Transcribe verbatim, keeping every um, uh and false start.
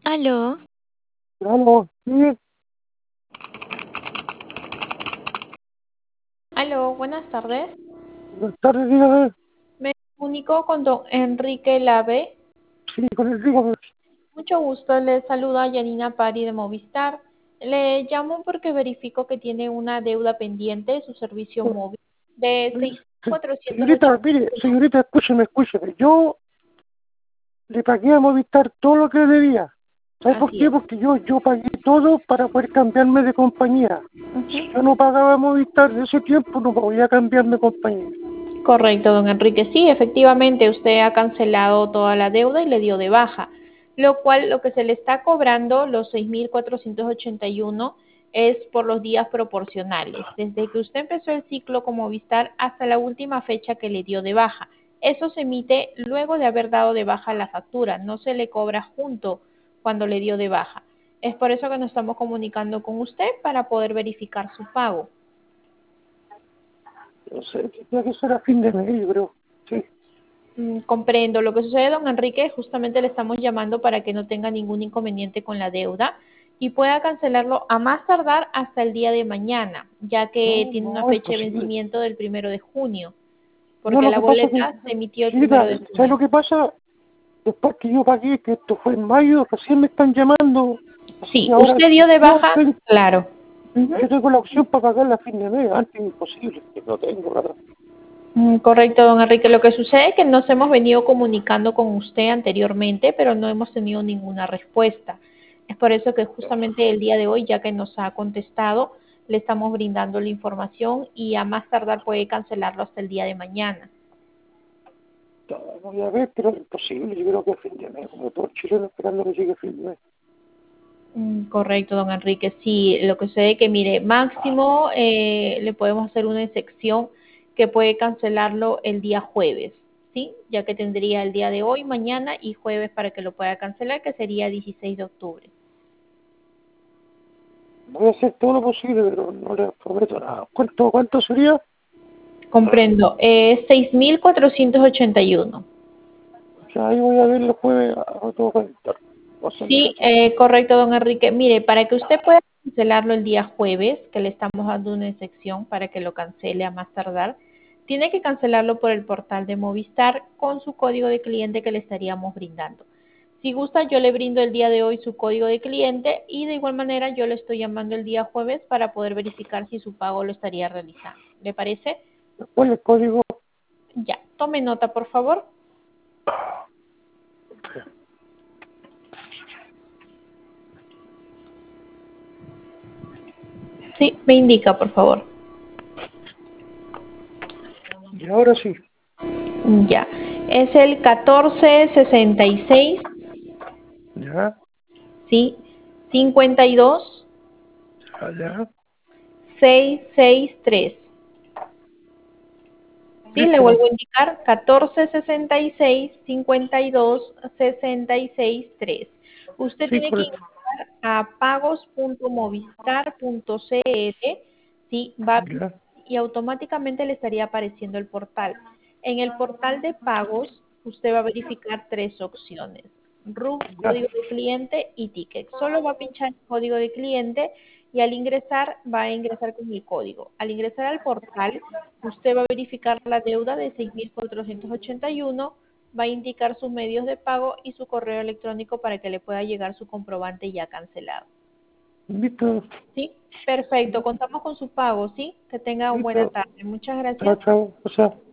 Aló, Aló, sí, Aló, buenas tardes. buenas tardes, dígame. Me comunico con don Enrique Lave. Sí, con el dígame. Mucho gusto, le saluda Yanina Pari de Movistar. Le llamo porque verifico que tiene una deuda pendiente de su servicio móvil de seis mil Se- cuatrocientos Señorita, ochenta mire, y uno. señorita, escúcheme, escúcheme. Yo le pagué a Movistar todo lo que debía. ¿Sabe por Así qué? es. Porque yo, yo pagué todo para poder cambiarme de compañía. Si yo Ujú. no pagaba Movistar de ese tiempo, no podía cambiarme de compañía. Correcto, don Enrique. Sí, efectivamente, usted ha cancelado toda la deuda y le dio de baja, lo cual lo que se le está cobrando, los seis mil cuatrocientos ochenta y uno, es por los días proporcionales, desde que usted empezó el ciclo con Movistar hasta la última fecha que le dio de baja. Eso se emite luego de haber dado de baja la factura, no se le cobra junto cuando le dio de baja. Es por eso que nos estamos comunicando con usted para poder verificar su pago. No sé, tenía que ser a fin de mes, yo creo. Sí. Mm, comprendo. Lo que sucede, don Enrique, justamente le estamos llamando para que no tenga ningún inconveniente con la deuda y pueda cancelarlo a más tardar hasta el día de mañana, ya que No, tiene una no, fecha de imposible. vencimiento del primero de junio, No, porque lo la que pasa es que, boleta se emitió el primero señorita, de ¿sabe junio. lo que pasa? Después que yo pagué, que esto fue en mayo, recién me están llamando. Y Sí, ahora usted dio de yo baja, tengo, claro. Ujú. yo tengo la opción para pagarla a fin de mes. Antes imposible, que no tengo, ¿verdad? Mm, Correcto, don Enrique. Lo que sucede es que nos hemos venido comunicando con usted anteriormente, pero no hemos tenido ninguna respuesta. Es por eso que justamente el día de hoy, ya que nos ha contestado, le estamos brindando la información y a más tardar puede cancelarlo hasta el día de mañana. No, voy a ver, pero es imposible. Yo creo que a fin de mes, como todo chileno esperando que llegue fin de mes. Mm, Correcto, don Enrique. Sí, lo que sucede es que, mire, máximo eh, le podemos hacer una excepción que puede cancelarlo el día jueves, ¿sí? Ya que tendría el día de hoy, mañana y jueves para que lo pueda cancelar, que sería dieciséis de octubre. Voy a hacer todo lo posible, pero no les prometo nada. ¿Cuánto, cuánto sería? Comprendo. Eh, seis mil cuatrocientos ochenta y uno. O sea, ahí voy a ver los jueves a a todo calentar. No sé, Sí, muchachos. eh, correcto, don Enrique. Mire, para que usted pueda cancelarlo el día jueves, que le estamos dando una excepción para que lo cancele a más tardar, tiene que cancelarlo por el portal de Movistar con su código de cliente que le estaríamos brindando. Si gusta, yo le brindo el día de hoy su código de cliente y de igual manera yo le estoy llamando el día jueves para poder verificar si su pago lo estaría realizando. ¿Le parece? Después el código. Ya, tome nota, por favor. Sí, me indica, por favor. Y ahora sí. Ya. Es el catorce sesenta y seis, Ya, ¿sí? cincuenta y dos, ya, ya. seiscientos sesenta y tres. Sí, le Listo. vuelvo a indicar catorce sesenta y seis, cincuenta y dos, sesenta y seis, tres. Usted Sí, tiene que correcto. ingresar a pagos punto movistar punto cl, sí, va Ya, y automáticamente le estaría apareciendo el portal. En el portal de pagos, usted va a verificar tres opciones: R U F, ya. código de cliente y ticket. Solo va a pinchar en código de cliente y al ingresar va a ingresar con el código. Al ingresar al portal, usted va a verificar la deuda de seis mil cuatrocientos ochenta y uno, va a indicar sus medios de pago y su correo electrónico para que le pueda llegar su comprobante ya cancelado. Listo. ¿Sí? Perfecto, contamos con su pago, ¿sí? Que tenga una buena Listo. tarde. Muchas Chao, gracias. chao. O sea.